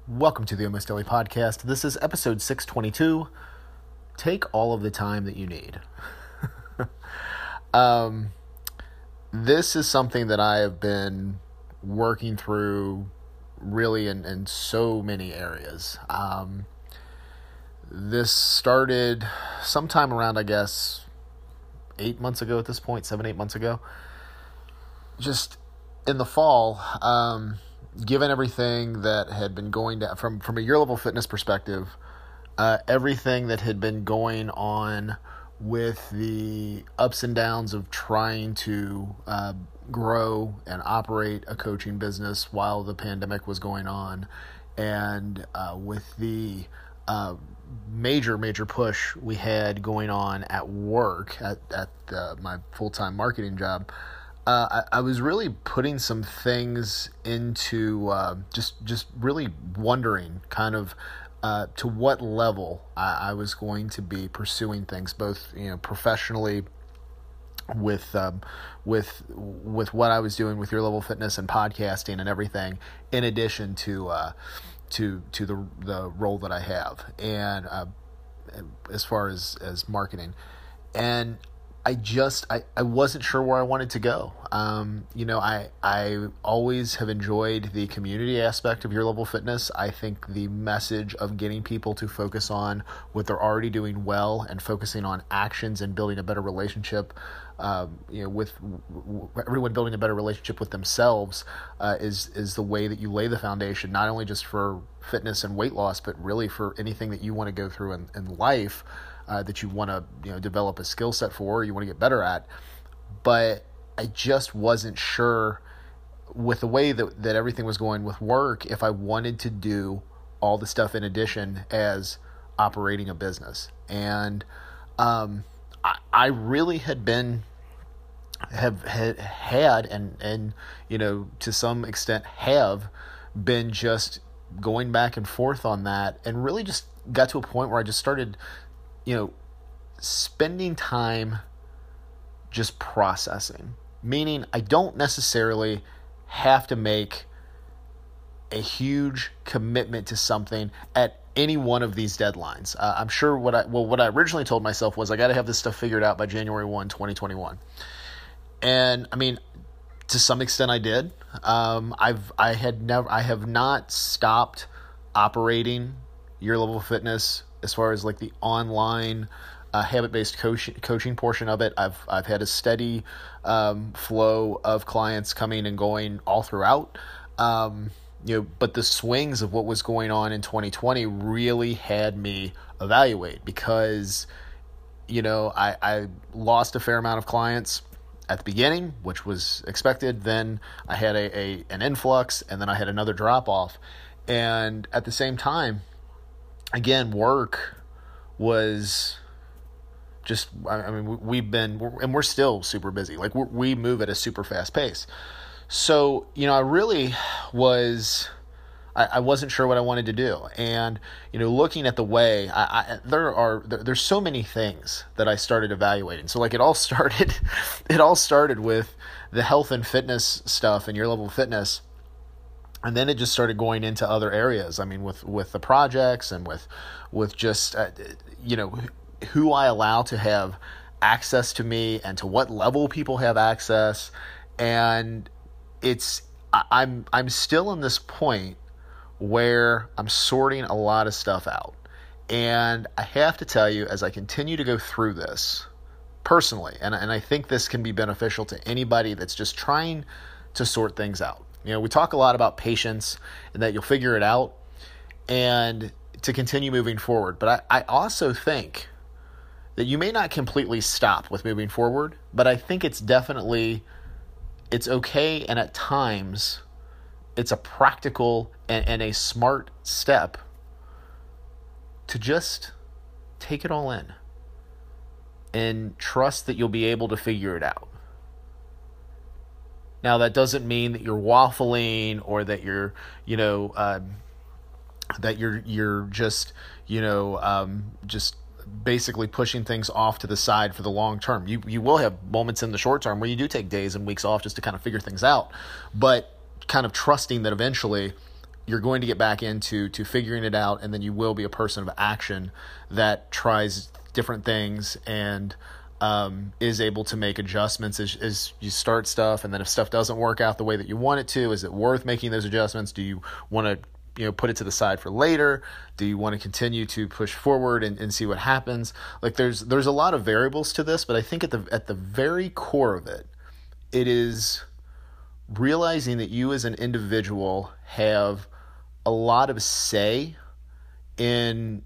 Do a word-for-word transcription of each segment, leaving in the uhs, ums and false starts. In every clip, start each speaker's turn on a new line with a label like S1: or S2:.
S1: Welcome to the Almost Daily Podcast. This is episode six twenty-two. Take all of the time that you need. um, this is something that I have been working through really in, in so many areas. Um, this started sometime around, I guess, eight months ago at this point, seven, eight months ago. Just in the fall, um, given everything that had been going down from, from a year level fitness perspective, uh, everything that had been going on with the ups and downs of trying to uh, grow and operate a coaching business while the pandemic was going on, and uh, with the uh, major, major push we had going on at work, at, at uh, my full-time marketing job, Uh, I, I was really putting some things into uh, just just really wondering kind of uh, to what level I, I was going to be pursuing things, both you know professionally with um, with with what I was doing with Your Level Fitness and podcasting and everything, in addition to uh, to to the the role that I have, and uh, as far as as marketing. And I just, I, I wasn't sure where I wanted to go. Um, you know, I, I always have enjoyed the community aspect of Your Level Fitness. I think the message of getting people to focus on what they're already doing well and focusing on actions and building a better relationship, um, you know, with w- everyone building a better relationship with themselves, uh, is, is the way that you lay the foundation, not only just for fitness and weight loss, but really for anything that you want to go through in, in life. Uh, that you want to you know develop a skill set for, or you want to get better at. But I just wasn't sure with the way that, that everything was going with work, if I wanted to do all the stuff in addition as operating a business. And um, I, I really had been have had, had and and you know to some extent have been just going back and forth on that, and really just got to a point where I just started you know, spending time just processing, meaning I don't necessarily have to make a huge commitment to something at any one of these deadlines. Uh, I'm sure what I, well, what I originally told myself was I got to have this stuff figured out by January first, twenty twenty-one. And I mean, to some extent I did. Um, I've, I had never, I have not stopped operating Your Level Fitness as far as like the online uh, habit-based coach, coaching portion of it. I've I've had a steady um, flow of clients coming and going all throughout. Um, you know, but the swings of what was going on in twenty twenty really had me evaluate, because you know I, I lost a fair amount of clients at the beginning, which was expected. Then I had a, a an influx, and then I had another drop off, and at the same time, again, work was just, I mean, we've been, and we're still super busy. Like, we're, we move at a super fast pace. So, you know, I really was, I, I wasn't sure what I wanted to do. And, you know, looking at the way, I, I there are, there, there's so many things that I started evaluating. So, like, it all started, it all started with the health and fitness stuff and Your Level Fitness. And then it just started going into other areas. I mean, with, with the projects and with with just, uh, you know, who I allow to have access to me and to what level people have access. And it's, I'm, I'm still in this point where I'm sorting a lot of stuff out. And I have to tell you, as I continue to go through this personally, and, and I think this can be beneficial to anybody that's just trying to sort things out. You know, we talk a lot about patience and that you'll figure it out and to continue moving forward. But I, I also think that you may not completely stop with moving forward, but I think it's definitely, it's okay. And at times it's a practical and, and a smart step to just take it all in and trust that you'll be able to figure it out. Now, that doesn't mean that you're waffling or that you're, you know, um, that you're you're just, you know, um, just basically pushing things off to the side for the long term. You you will have moments in the short term where you do take days and weeks off just to kind of figure things out, but kind of trusting that eventually you're going to get back into to figuring it out, and then you will be a person of action that tries different things and um, is able to make adjustments as, as you start stuff. And then if stuff doesn't work out the way that you want it to, is it worth making those adjustments? Do you want to, you know, put it to the side for later? Do you want to continue to push forward and, and see what happens? Like there's there's a lot of variables to this, but I think at the at the very core of it, it is realizing that you as an individual have a lot of say in,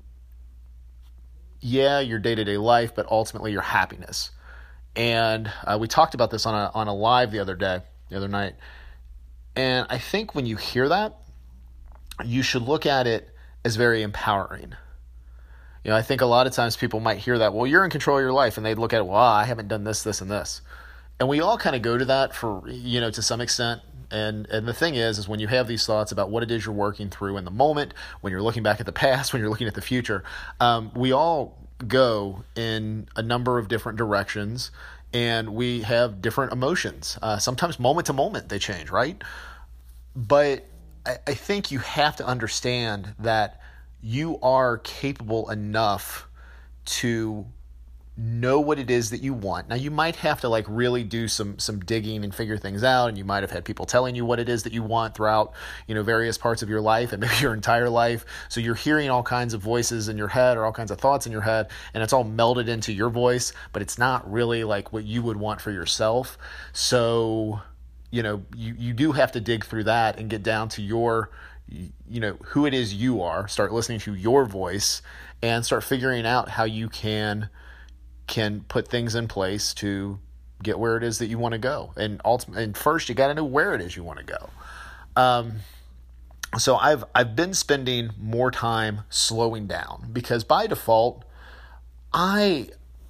S1: yeah, your day-to-day life, but ultimately your happiness. And uh, we talked about this on a on a live the other day, the other night. And I think when you hear that, you should look at it as very empowering. You know, I think a lot of times people might hear that, well, you're in control of your life, and they'd look at it, well, I haven't done this, this, and this. And we all kind of go to that for, you know, to some extent. And and the thing is, is when you have these thoughts about what it is you're working through in the moment, when you're looking back at the past, when you're looking at the future, um, we all go in a number of different directions, and we have different emotions. Uh, sometimes moment to moment they change, right? But I, I think you have to understand that you are capable enough to know what it is that you want. Now, you might have to like really do some some digging and figure things out, and you might have had people telling you what it is that you want throughout, you know, various parts of your life and maybe your entire life. So you're hearing all kinds of voices in your head or all kinds of thoughts in your head, and it's all melded into your voice, but it's not really like what you would want for yourself. So, you know, you, you do have to dig through that and get down to your, you know, who it is you are, start listening to your voice, and start figuring out how you can can put things in place to get where it is that you want to go. And ultimately, and first you got to know where it is you want to go. Um, so I've, I've been spending more time slowing down, because by default, I,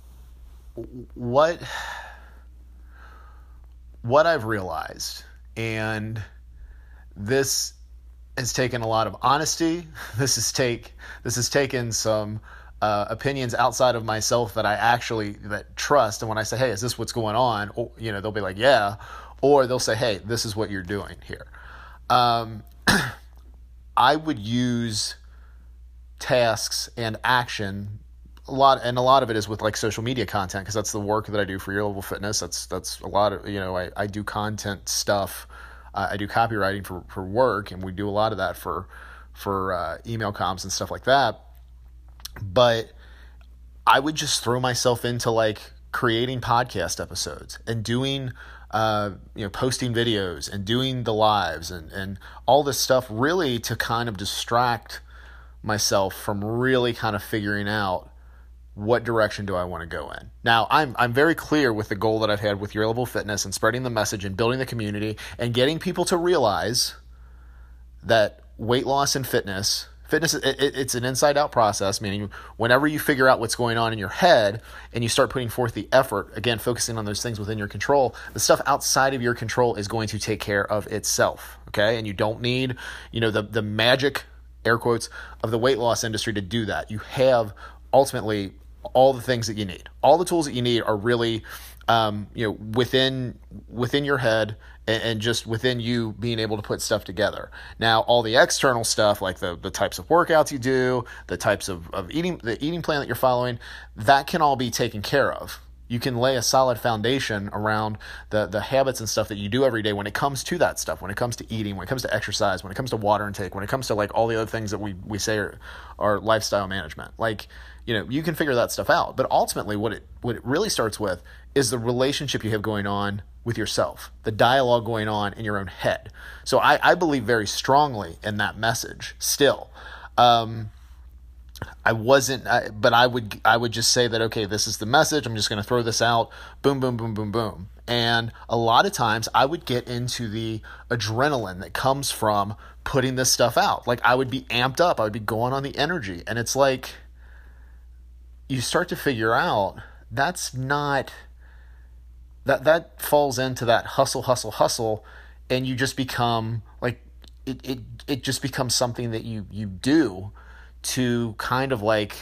S1: what, what I've realized, and this has taken a lot of honesty. This has take, this has taken some, Uh, opinions outside of myself that I actually that trust. And when I say, hey, is this what's going on? Or, you know, they'll be like, yeah. Or they'll say, hey, this is what you're doing here. Um, I would use tasks and action a lot. And a lot of it is with like social media content, because that's the work that I do for Your Level Fitness. That's, that's a lot of, you know, I, I do content stuff. Uh, I do copywriting for, for work, and we do a lot of that for, for uh, email comms and stuff like that. But I would just throw myself into like creating podcast episodes and doing, uh, you know, posting videos and doing the lives and, and all this stuff, really to kind of distract myself from really kind of figuring out what direction do I want to go in. Now, I'm I'm very clear with the goal that I've had with Your Level Fitness and spreading the message and building the community and getting people to realize that weight loss and fitness Fitness, it, it's an inside-out process, meaning whenever you figure out what's going on in your head and you start putting forth the effort, again, focusing on those things within your control, the stuff outside of your control is going to take care of itself, okay? And you don't need, you know, the, the magic, air quotes, of the weight loss industry to do that. You have, ultimately, all the things that you need. All the tools that you need are really, um, you know, within within your head, and, and just within you being able to put stuff together. Now, all the external stuff, like the the types of workouts you do, the types of, of eating, the eating plan that you're following, that can all be taken care of. You can lay a solid foundation around the, the habits and stuff that you do every day when it comes to that stuff, when it comes to eating, when it comes to exercise, when it comes to water intake, when it comes to like all the other things that we, we say are, are lifestyle management. Like, you know, you can figure that stuff out. But ultimately what it what it really starts with is the relationship you have going on with yourself, the dialogue going on in your own head. So I, I believe very strongly in that message still. Um, I wasn't, I, but I would, I would just say that, okay, this is the message. I'm just going to throw this out. Boom, boom, boom, boom, boom. And a lot of times I would get into the adrenaline that comes from putting this stuff out. Like I would be amped up. I would be going on the energy. And it's like, you start to figure out that's not, that, that falls into that hustle, hustle, hustle. And you just become like, it, it, it just becomes something that you, you do to kind of like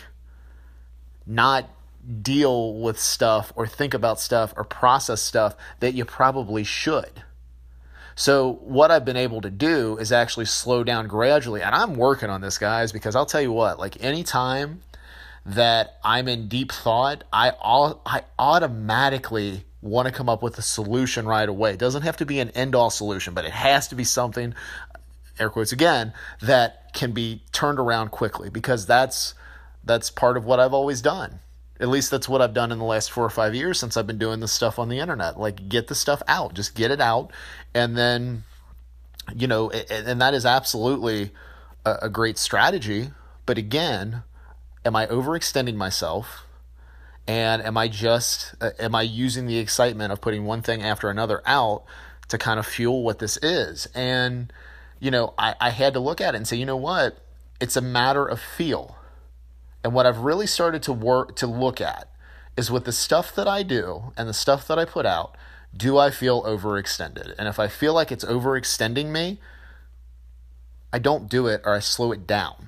S1: not deal with stuff or think about stuff or process stuff that you probably should. So what I've been able to do is actually slow down gradually. And I'm working on this, guys, because I'll tell you what, like anytime that I'm in deep thought, I all I automatically want to come up with a solution right away. It doesn't have to be an end-all solution, but it has to be something, air quotes again, that can be turned around quickly, because that's that's part of what I've always done. At least that's what I've done in the last four or five years since I've been doing this stuff on the internet. Like, get the stuff out, just get it out. And then, you know, and that is absolutely a, a great strategy. But again, am I overextending myself? And am I just, uh, am I using the excitement of putting one thing after another out to kind of fuel what this is? And, you know, I, I had to look at it and say, you know what? It's a matter of feel. And what I've really started to work to look at is with the stuff that I do and the stuff that I put out, do I feel overextended? And if I feel like it's overextending me, I don't do it, or I slow it down.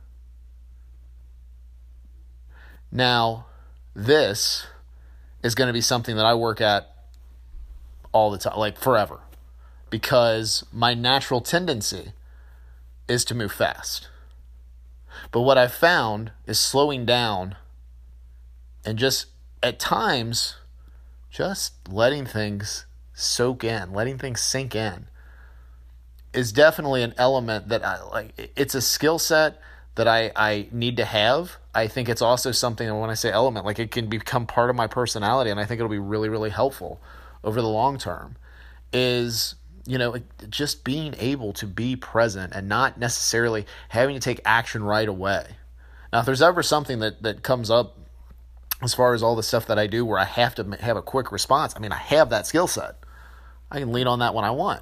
S1: Now, this is going to be something that I work at all the time, like forever, because my natural tendency is to move fast. But what I've found is slowing down and just at times just letting things soak in, letting things sink in is definitely an element that I like. It's a skill set that I, I need to have. I think it's also something that when I say element, like it can become part of my personality, and I think it'll be really, really helpful over the long term, is, you know, just being able to be present and not necessarily having to take action right away. Now, if there's ever something that, that comes up as far as all the stuff that I do where I have to have a quick response, I mean, I have that skill set. I can lean on that when I want.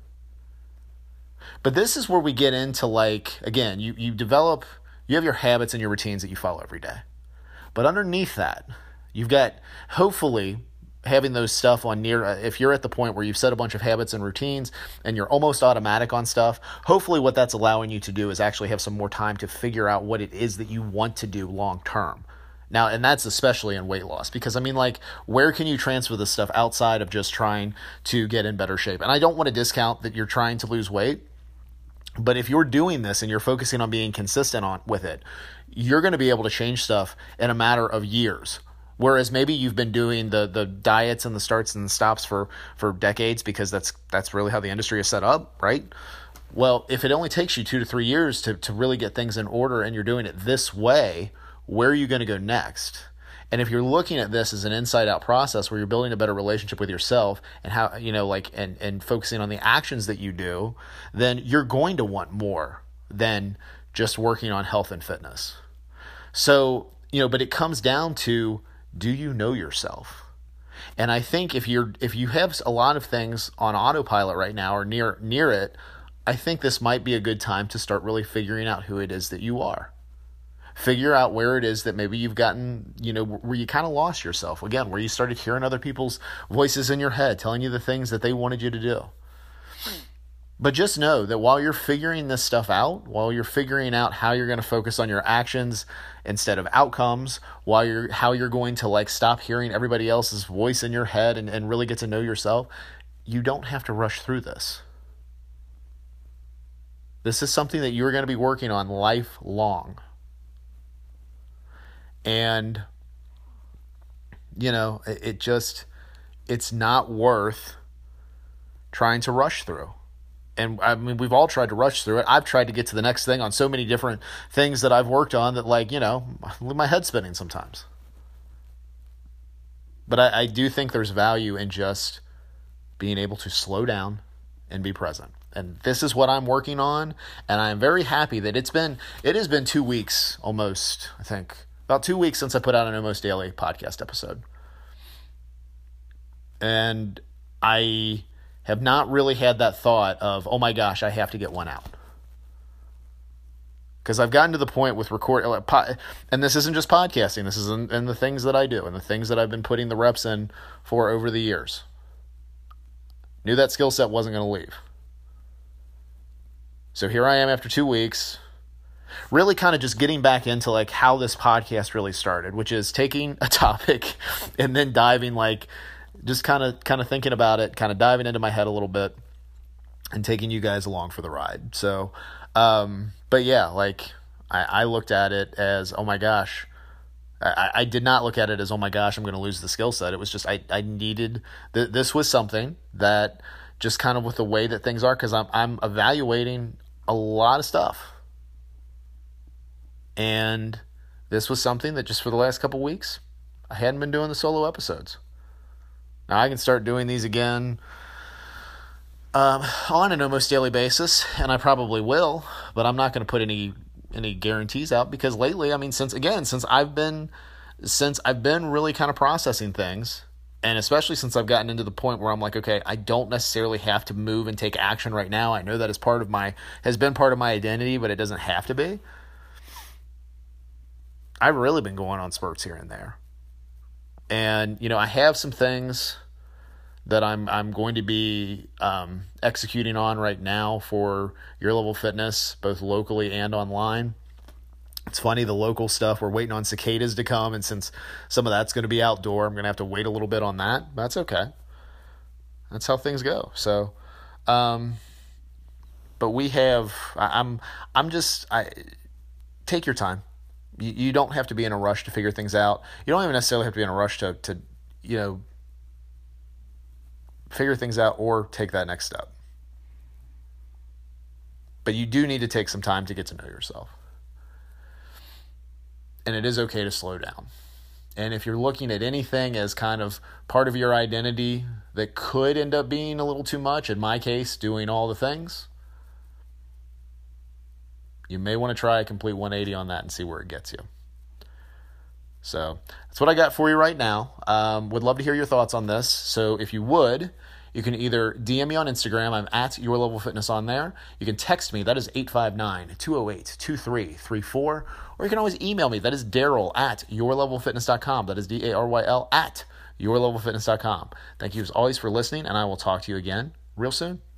S1: But this is where we get into, like, again, you, you develop, you have your habits and your routines that you follow every day. But underneath that, you've got, hopefully, having those stuff on near, if you're at the point where you've set a bunch of habits and routines and you're almost automatic on stuff, hopefully what that's allowing you to do is actually have some more time to figure out what it is that you want to do long term. Now, and that's especially in weight loss, because I mean, like, where can you transfer this stuff outside of just trying to get in better shape? And I don't want to discount that you're trying to lose weight, but if you're doing this and you're focusing on being consistent on with it, you're going to be able to change stuff in a matter of years. Whereas maybe you've been doing the the diets and the starts and the stops for, for decades, because that's that's really how the industry is set up, right? Well, if it only takes you two to three years to, to really get things in order and you're doing it this way, where are you going to go next? And if you're looking at this as an inside-out process where you're building a better relationship with yourself and how, you know, like, and, and focusing on the actions that you do, then you're going to want more than just working on health and fitness. So, you know, but it comes down to, do you know yourself? And I think if you're if you have a lot of things on autopilot right now or near near it, I think this might be a good time to start really figuring out who it is that you are. Figure out where it is that maybe you've gotten, you know, where you kind of lost yourself. Again, where you started hearing other people's voices in your head telling you the things that they wanted you to do. But just know that while you're figuring this stuff out, while you're figuring out how you're going to focus on your actions instead of outcomes, while you're how you're going to like stop hearing everybody else's voice in your head and, and really get to know yourself, you don't have to rush through this. This is something that you're going to be working on lifelong. And, you know, it, it just, it's not worth trying to rush through. And I mean, we've all tried to rush through it. I've tried to get to the next thing on so many different things that I've worked on that, like, you know, my head's spinning sometimes. But I, I do think there's value in just being able to slow down and be present. And this is what I'm working on. And I'm very happy that it's been, it has been two weeks almost, I think, about two weeks since I put out an Almost Daily podcast episode. And I have not really had that thought of, oh my gosh, I have to get one out. Because I've gotten to the point with record, and this isn't just podcasting, this is in, in the things that I do and the things that I've been putting the reps in for over the years. Knew that skill set wasn't going to leave. So here I am after two weeks, really kind of just getting back into like how this podcast really started, which is taking a topic and then diving like, just kind of kind of thinking about it, kind of diving into my head a little bit, and taking you guys along for the ride. So, um, but yeah, like I, I looked at it as, oh my gosh, I, I did not look at it as, oh my gosh, I'm going to lose the skill set. It was just, I, I needed, th- this was something that just kind of with the way that things are, because I'm, I'm evaluating a lot of stuff. And this was something that just for the last couple weeks, I hadn't been doing the solo episodes. Now I can start doing these again um, on an almost daily basis, and I probably will, but I'm not going to put any any guarantees out because lately, I mean, since again, since I've been since I've been really kind of processing things, and especially since I've gotten into the point where I'm like, okay, I don't necessarily have to move and take action right now. I know that is part of my has been part of my identity, but it doesn't have to be. I've really been going on spurts here and there. And, you know, I have some things that I'm I'm going to be um, executing on right now for Your Level Fitness, both locally and online. It's funny, the local stuff, we're waiting on cicadas to come, and since some of that's going to be outdoor, I'm going to have to wait a little bit on that. But that's okay. That's how things go. So, um, but we have, I, I'm I'm just, I take your time. You, you don't have to be in a rush to figure things out. You don't even necessarily have to be in a rush to, to you know, figure things out or take that next step. But you do need to take some time to get to know yourself. And it is okay to slow down. And if you're looking at anything as kind of part of your identity that could end up being a little too much, in my case, doing all the things, you may want to try a complete one eighty on that and see where it gets you. So that's what I got for you right now. Um, would love to hear your thoughts on this. So if you would, you can either D M me on Instagram. I'm at Your Level Fitness on there. You can text me. That is eight five nine, two oh eight, two three three four. Or you can always email me. That is Daryl at your level fitness dot com. That is D A R Y L at your level fitness dot com. Thank you as always for listening, and I will talk to you again real soon.